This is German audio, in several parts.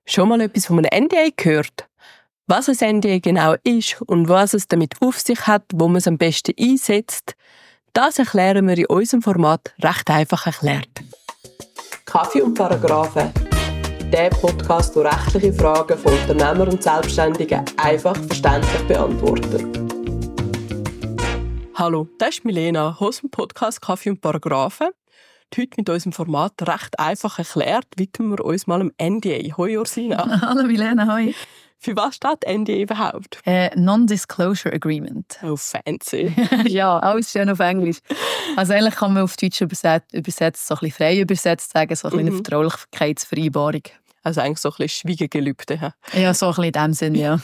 Schon mal etwas von einem NDA gehört? Was ein NDA genau ist und was es damit auf sich hat, wo man es am besten einsetzt, das erklären wir in unserem Format recht einfach erklärt. Kaffee und Paragraphen. Der Podcast, der rechtliche Fragen von Unternehmern und Selbstständigen einfach verständlich beantwortet. Hallo, das ist Milena aus dem Podcast Kaffee und Paragraphen. Heute mit unserem Format recht einfach erklärt, widmen wir uns mal am NDA. Hoi Ursina. Hallo Milena, hoi. Für was steht NDA überhaupt? Non-Disclosure Agreement. Oh, fancy. Ja, alles schön auf Englisch. Also eigentlich kann man auf Deutsch übersetzt, so ein bisschen frei übersetzt sagen, so ein bisschen eine Vertraulichkeitsvereinbarung. Also eigentlich so ein bisschen Schweigegelübde. Ja, so ein bisschen in dem Sinn, ja.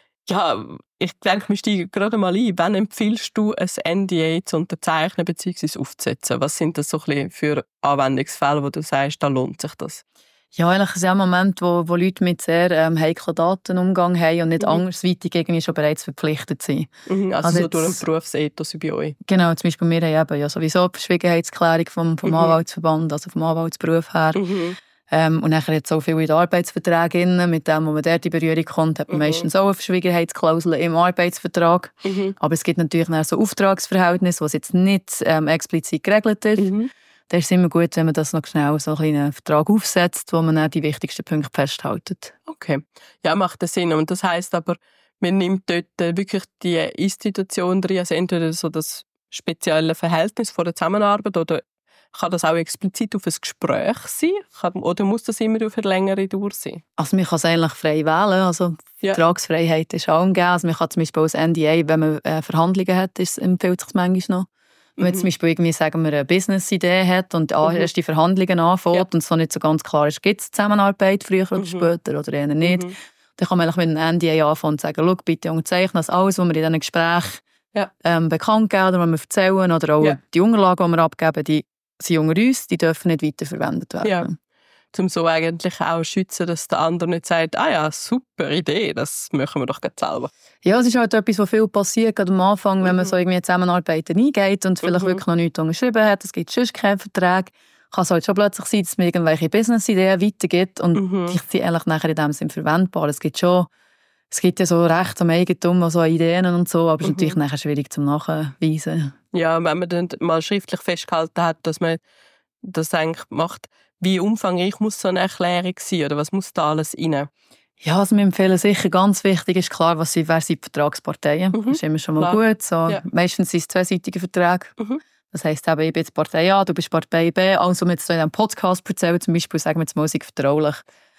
Ja, ich denke, wir steigen gerade mal ein. Wann empfiehlst du, ein NDA zu unterzeichnen bzw. aufzusetzen? Was sind das so ein bisschen für Anwendungsfälle, wo du sagst, da lohnt sich das? Ja, eigentlich ist ja ein Moment, wo Leute mit sehr heiklen Daten Umgang haben und nicht andersweitig irgendwie schon bereits verpflichtet sind. Also so durch einen Berufsethos wie bei euch? Genau, zum Beispiel wir haben eben ja sowieso die Verschwiegenheitsklärung vom Anwaltsverband, also vom Anwaltsberuf her. Und nachher hat es so viel in den Arbeitsverträgen, mit dem, wo man dort in Berührung kommt, hat man meistens auch eine Verschwiegenheitsklausel im Arbeitsvertrag. Aber es gibt natürlich auch so Auftragsverhältnisse, was jetzt nicht explizit geregelt ist. Da ist es immer gut, wenn man das noch schnell so einen Vertrag aufsetzt, wo man dann die wichtigsten Punkte festhält. Okay, ja, macht das Sinn. Und das heisst aber, man nimmt dort wirklich die Institution drin, also entweder so das spezielle Verhältnis von der Zusammenarbeit oder kann das auch explizit auf ein Gespräch sein? Oder muss das immer auf eine längere Dauer sein? Also man kann es eigentlich frei wählen. Also Vertragsfreiheit ist auch gegeben. Also man kann zum Beispiel als NDA, wenn man Verhandlungen hat, empfiehlt es sich manchmal noch. Wenn man zum Beispiel irgendwie, sagen wir, eine Business-Idee hat und erst die Verhandlungen anfängt und es so nicht so ganz klar ist, gibt es Zusammenarbeit früher oder später oder eher nicht, dann kann man mit einem NDA anfangen und sagen, schau, bitte unterzeichne das alles, was wir in diesen Gesprächen bekannt geben oder was wir erzählen oder auch die Unterlagen, die wir abgeben, die sind unter uns, die dürfen nicht weiterverwendet werden. Ja. Um so eigentlich auch schützen, dass der andere nicht sagt, ah ja, super Idee, das machen wir doch gerade selber. Ja, es ist halt etwas, was viel passiert, gerade am Anfang, wenn man so irgendwie Zusammenarbeiten eingeht und vielleicht wirklich noch nichts unterschrieben hat, es gibt sonst keinen Vertrag, kann es halt schon plötzlich sein, dass man irgendwelche Business-Ideen weitergibt und die sind eigentlich nachher in dem Sinn verwendbar. Es gibt ja so Recht am Eigentum, so Ideen und so, aber es ist natürlich nachher schwierig zum Nachweisen. Ja, wenn man dann mal schriftlich festgehalten hat, dass man das eigentlich macht, wie umfangreich muss so eine Erklärung sein oder was muss da alles rein? Ja, also wir empfehlen sicher, ganz wichtig ist klar, wer sind die Vertragsparteien. Das ist immer schon mal gut. So, meistens sind es zweiseitige Verträge. Das heisst eben, ich bin jetzt Partei A, du bist Partei B. Also wenn wir jetzt so in einem Podcast erzählen, zum Beispiel, sagen wir jetzt mal, sie vertraulich.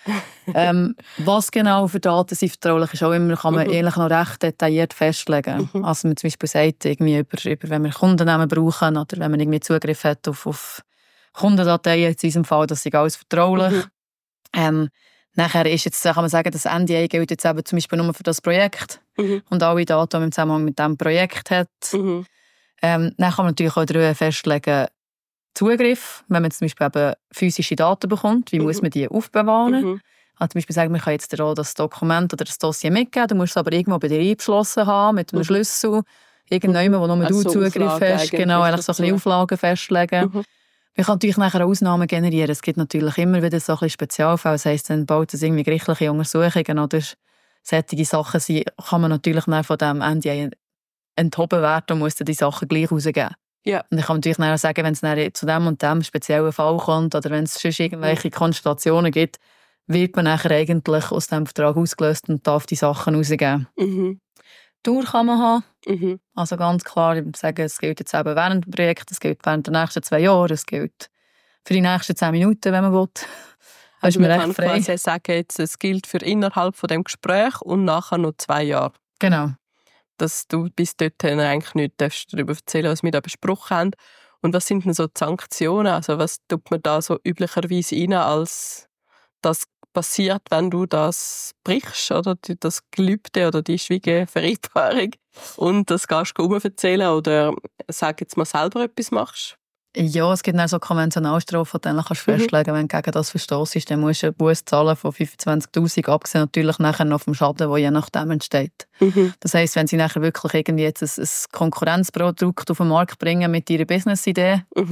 Was genau für Daten sind vertraulich, ist auch immer, kann man eigentlich noch recht detailliert festlegen. Also man zum Beispiel sagt, irgendwie über wenn wir Kundennamen brauchen oder wenn man irgendwie Zugriff hat auf Kundendateien, in diesem Fall, das ist alles vertraulich. Nachher ist jetzt, kann man sagen, das NDA gilt jetzt eben zum Beispiel nur für das Projekt und alle Daten, die man im Zusammenhang mit diesem Projekt hat. Dann kann man natürlich auch festlegen, Zugriff, wenn man zum Beispiel eben physische Daten bekommt, wie muss man die aufbewahren? Also zum Beispiel sagen, man kann jetzt auch das Dokument oder das Dossier mitgeben, du musst es aber irgendwo bei dir eingeschlossen haben, mit einem Schlüssel, irgendjemand, wo nur du Zugriff hast, genau, eigentlich so ein bisschen Auflagen festlegen. Man kann natürlich nachher Ausnahmen generieren. Es gibt natürlich immer wieder so ein bisschen Spezialfälle. Das heisst, dann baut es irgendwie gerichtliche Untersuchungen oder solche Sachen sein, kann man natürlich von dem NDA enthoben werden und muss dann die Sachen gleich rausgeben. Ja. Und ich kann natürlich auch sagen, wenn es dann zu dem und dem speziellen Fall kommt oder wenn es schon irgendwelche Konstellationen gibt, wird man nachher eigentlich aus dem Vertrag ausgelöst und darf die Sachen rausgeben. Dauer kann man haben. Also ganz klar, ich sage, es gilt jetzt eben während dem Projekt, es gilt während der nächsten 2 Jahre, es gilt für die nächsten 10 Minuten, wenn man will. Also man kann quasi sagen, jetzt, es gilt für innerhalb von dem Gespräch und nachher noch 2 Jahre. Genau. Dass du bis dorthin eigentlich nicht darüber erzählen darfst, was wir da besprochen haben. Und was sind denn so die Sanktionen? Also was tut man da so üblicherweise rein, als das passiert, wenn du das brichst, oder das Gelübde oder die Schwiegevereinbarung und das gehst du erzählen oder sag jetzt mal selber etwas machst? Ja, es gibt auch so Konventionalstrafen, die du festlegen kannst. Wenn du gegen das verstossest, dann musst du eine Busse zahlen von 25'000, abgesehen natürlich nachher noch vom Schaden, der je nachdem entsteht. Das heisst, wenn sie nachher wirklich irgendwie jetzt ein Konkurrenzprodukt auf den Markt bringen mit ihrer Business-Idee,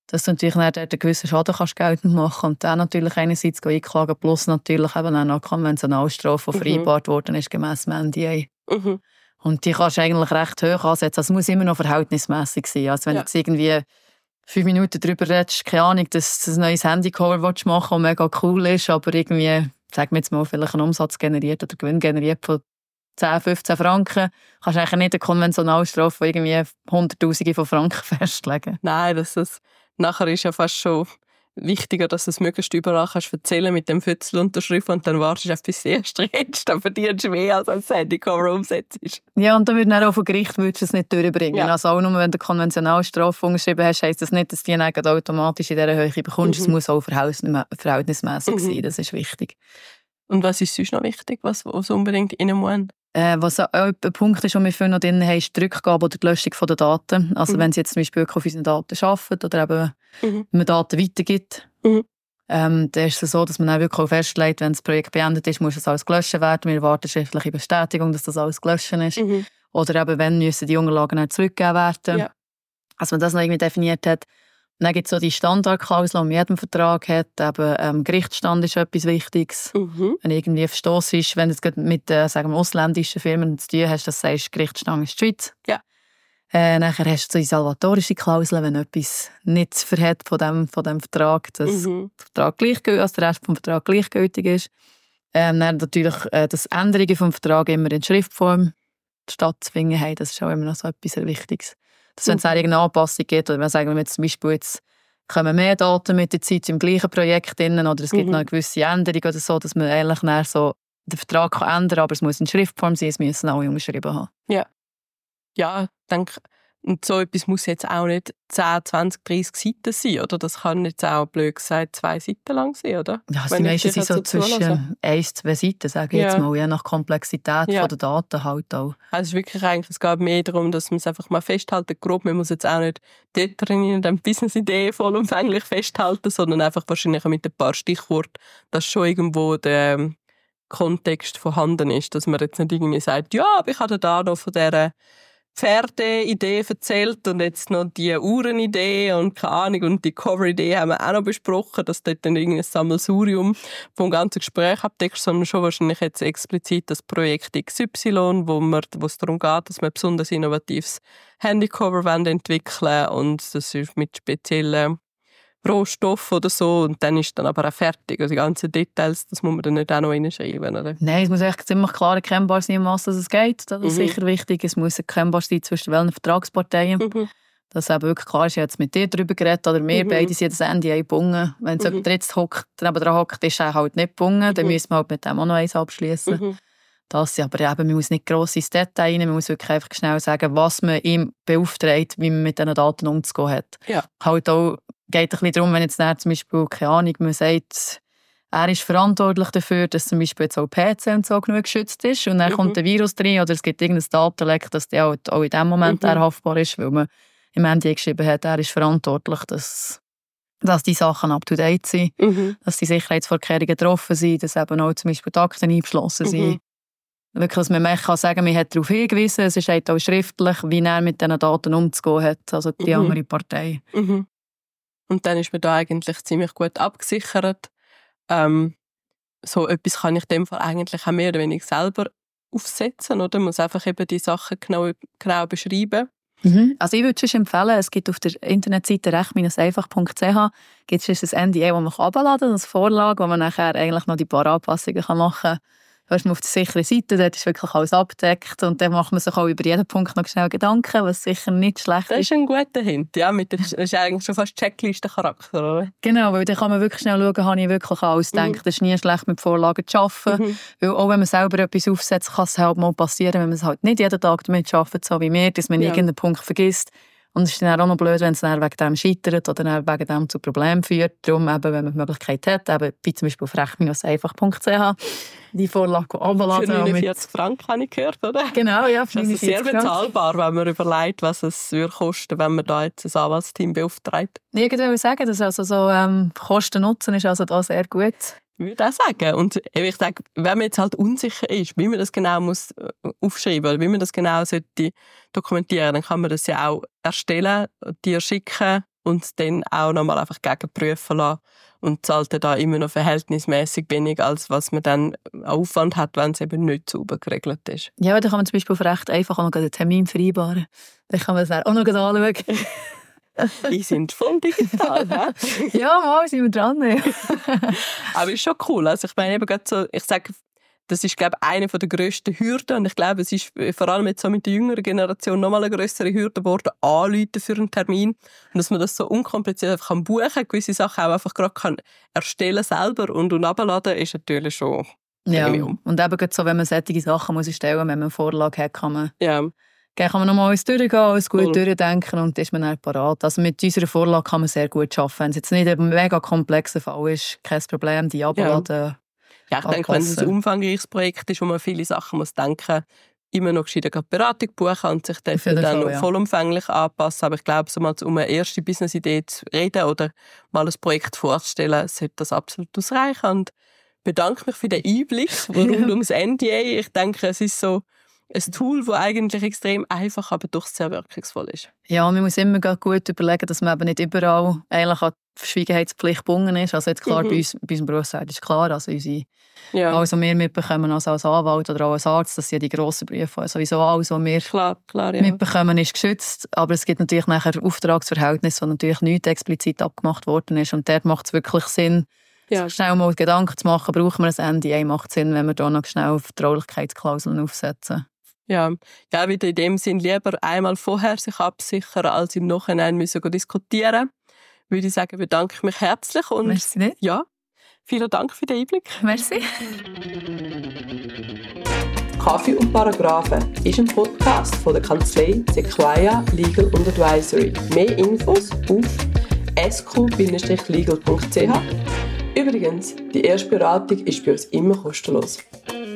dass du natürlich dann einen gewissen Schaden kannst geltend machen und dann natürlich einerseits einklagen, plus natürlich eben auch noch Konventionalstrafe, die vereinbart worden ist, gemäss dem NDA. Und die kannst du eigentlich recht hoch ansetzen. Also es muss immer noch verhältnismäßig sein. Also wenn du jetzt irgendwie 5 Minuten darüber redest, keine Ahnung, dass du ein neues Handycover machen willst, das mega cool ist, aber irgendwie, sagen wir jetzt mal, vielleicht einen Umsatz generiert oder Gewinn generiert von 10, 15 Franken, kannst du eigentlich nicht eine Konventionalstrafe von irgendwie Hunderttausende von Franken festlegen. Nein, nachher ist ja fast schon wichtiger, dass du es möglichst überall kannst erzählen mit dem Fützel unterschrift und dann wartest du auf bis du erst redest, dann verdienst du mehr, als das Handycover umsetzt. Ja, und dann würde dann auch vor Gericht es nicht durchbringen. Ja. Also auch nur, wenn du Konventionalstrafe unterschrieben hast, heisst das nicht, dass du die dann automatisch in dieser Höhe bekommst. Es muss auch verhältnismäßig sein, das ist wichtig. Und was ist sonst noch wichtig, was unbedingt rein muss? Was auch ein Punkt ist, den wir vorhin noch drin haben, ist die Rückgabe oder die Löschung der Daten. Also wenn sie jetzt zum Beispiel auf unseren Daten arbeiten oder eben wenn man Daten weitergibt, dann ist es so, dass man auch wirklich auch festlegt, wenn das Projekt beendet ist, muss das alles gelöscht werden. Wir erwarten schriftliche Bestätigung, dass das alles gelöscht ist. Oder eben, wenn müssen die Unterlagen dann zurückgegeben werden. Ja. Als man das noch irgendwie definiert hat. Dann gibt es so die Standardklausel, die man in jedem Vertrag hat. Eben, Gerichtsstand ist etwas Wichtiges. Wenn irgendwie ein Verstoss ist, wenn du es mit sagen wir, ausländischen Firmen zu tun hast, dass du sagst, Gerichtsstand ist die Schweiz. Ja. Nachher hast du so die salvatorische Klausel, wenn etwas nicht verhält von dem Vertrag, dass der Vertrag gleichgültig, also der Rest vom Vertrag gleichgültig ist. Dann natürlich, dass Änderungen vom Vertrag immer in Schriftform stattzufinden haben. Das ist auch immer noch so etwas sehr Wichtiges. Dass wenn es irgendeine Anpassung gibt, oder wenn sagen wir zum Beispiel jetzt kommen mehr Daten mit der Zeit im gleichen Projekt drin, oder es gibt noch eine gewisse Änderung oder so, dass man eigentlich so den Vertrag kann ändern kann, aber es muss in Schriftform sein, es müssen alle unterschrieben haben. Ja, ich denke, und so etwas muss jetzt auch nicht 10, 20, 30 Seiten sein, oder? Das kann jetzt auch, blöd gesagt, 2 Seiten lang sein, oder? Ja, also die meisten sind so zwischen 1, 2 Seiten, sage ich jetzt mal, je nach Komplexität von der Daten halt auch. Also es ist wirklich eigentlich, es geht mehr darum, dass man es einfach mal festhalten, grob, man muss jetzt auch nicht dort drin in der Business-Idee vollumfänglich festhalten, sondern einfach wahrscheinlich mit ein paar Stichworten, dass schon irgendwo der Kontext vorhanden ist, dass man jetzt nicht irgendwie sagt, ja, aber ich hatte da noch von dieser Pferdeidee erzählt und jetzt noch die Uhrenidee und keine Ahnung und die Cover-Idee haben wir auch noch besprochen, dass dort dann irgendein Sammelsurium vom ganzen Gespräch abdeckt, sondern schon wahrscheinlich jetzt explizit das Projekt XY, wo es darum geht, dass wir ein besonders innovatives Handycover entwickeln und das ist mit speziellen Rohstoff oder so und dann ist dann aber auch fertig. Also die ganzen Details, das muss man dann nicht auch noch reinschreiben, oder? Nein, es muss echt ziemlich klar erkennbar sein, um was es geht. Das ist sicher wichtig. Es muss erkennbar sein zwischen welchen Vertragsparteien. Dass eben wirklich klar ist, ich habe jetzt mit dir darüber geredet oder wir beide sind das NDA gebunden. Wenn es jemand jetzt nebenan hockt, ist er halt nicht gebunden. Dann müssen wir halt mit dem auch noch eins abschließen. Das aber eben, man muss nicht gross ins Detail rein, man muss wirklich einfach schnell sagen, was man ihm beauftragt, wie man mit diesen Daten umzugehen hat. Ja. Halt auch geht ein bisschen darum, wenn jetzt zum Beispiel, keine Ahnung, man sagt, er ist verantwortlich dafür, dass zum Beispiel jetzt auch PC und so genug geschützt ist und dann kommt ein Virus drin oder es gibt irgendein Datenleck, dass der halt auch in dem Moment haftbar ist, weil man im NDA geschrieben hat, er ist verantwortlich, dass die Sachen up-to-date sind, dass die Sicherheitsvorkehrungen getroffen sind, dass eben auch zum Beispiel die Akten eingeschlossen sind. Wirklich, dass man kann sagen, man hat darauf hingewiesen, es ist halt auch schriftlich, wie er mit diesen Daten umzugehen hat, also die andere Partei. Und dann ist man da eigentlich ziemlich gut abgesichert. So etwas kann ich in dem Fall eigentlich auch mehr oder weniger selber aufsetzen, oder? Man muss einfach eben die Sachen genau beschreiben. Also ich würde schon empfehlen, es gibt auf der Internetseite recht-einfach.ch gibt es ein NDA, das man herunterladen kann, als Vorlage, wo man nachher eigentlich noch die paar Anpassungen machen kann. Da ist man auf der sicheren Seite, dort ist wirklich alles abgedeckt und dann macht man sich auch über jeden Punkt noch schnell Gedanken, was sicher nicht schlecht ist. Das ist ein guter Hint, ja, das ist eigentlich schon fast Checklisten-Charakter, oder? Genau, weil dann kann man wirklich schnell schauen, habe ich wirklich alles gedacht. Das ist nie schlecht, mit Vorlagen zu arbeiten, weil auch wenn man selber etwas aufsetzt, kann es halt mal passieren, wenn man es halt nicht jeden Tag damit arbeitet, so wie mir, dass man irgendeinen Punkt vergisst. Und es ist dann auch noch blöd, wenn es dann wegen dem scheitert oder dann wegen dem zu Problemen führt. Darum, eben, wenn man die Möglichkeit hat, eben, wie zum Beispiel auf recht-einfach.ch, die Vorlage herunterladen. Für 49 Franken habe ich gehört, oder? Genau, ja. Das ist sehr bezahlbar, wenn man überlegt, was es würde kosten, wenn man da jetzt ein Anwaltsteam beauftragt. Ich würde sagen, dass also so Kosten-Nutzen ist also da sehr gut. Ich würde auch sagen. Und ich sage, wenn man jetzt halt unsicher ist, wie man das genau muss aufschreiben muss, wie man das genau sollte dokumentieren, dann kann man das ja auch erstellen, dir schicken und dann auch nochmal einfach gegenprüfen lassen und zahlt da immer noch verhältnismäßig wenig, als was man dann Aufwand hat, wenn es eben nicht sauber geregelt ist. Ja, da kann man zum Beispiel recht einfach auch noch einen Termin vereinbaren. Dann kann man es auch noch anschauen. Die sind voll digital, ne? Ja, mal sind wir dran. Aber ist schon cool. Also ich meine eben gerade so, ich sage, das ist, glaube ich, eine der grössten Hürden. Und ich glaube, es ist vor allem jetzt so mit der jüngeren Generation nochmal eine grössere Hürde geworden, anrufen für einen Termin. Und dass man das so unkompliziert einfach buchen kann, gewisse Sachen auch einfach gerade kann erstellen selber und abladen, ist natürlich schon Premium. Ja, und eben so, wenn man solche Sachen muss erstellen muss, wenn man eine Vorlage hat, kann man... Ja. Dann kann man nochmal alles durchgehen, alles gut durchdenken und dann ist man dann parat. Also mit unserer Vorlage kann man sehr gut arbeiten. Wenn es jetzt nicht ein mega komplexer Fall ist, kein Problem, die abladen. Ja, ich denke, wenn es ein umfangreiches Projekt ist, wo man viele Sachen muss denken, immer noch gescheiter Beratung buchen und sich dann vollumfänglich anpassen. Aber ich glaube, so mal um eine erste Business-Idee zu reden oder mal ein Projekt vorzustellen, sollte das absolut ausreichen. Und bedanke mich für den Einblick rund ums NDA. Ich denke, es ist so ein Tool, das eigentlich extrem einfach, aber doch sehr wirkungsvoll ist. Ja, man muss immer gut überlegen, dass man eben nicht überall eigentlich an die Verschwiegenheitspflicht gebunden ist. Also jetzt klar, bei unserem Berufsfeld ist klar, also unsere, alles, was wir mitbekommen als Anwalt oder auch als Arzt, das sind ja die grossen Berufe. Sowieso alles, was wir mitbekommen, ist geschützt. Aber es gibt natürlich nachher Auftragsverhältnisse, wo natürlich nichts explizit abgemacht worden ist. Und dort macht es wirklich Sinn, schnell mal Gedanken zu machen, brauchen wir ein NDA, macht Sinn, wenn wir da noch schnell Vertraulichkeitsklauseln aufsetzen. Ja, wieder in dem Sinn lieber einmal vorher sich absichern, als im Nachhinein müssen diskutieren. Würde ich sagen, bedanke ich mich herzlich. Und merci nicht. Ja, vielen Dank für den Einblick. Merci. Kaffee und Paragraphen ist ein Podcast von der Kanzlei Sequoia Legal & Advisory. Mehr Infos auf sq-legal.ch. Übrigens, die erste Beratung ist bei uns immer kostenlos.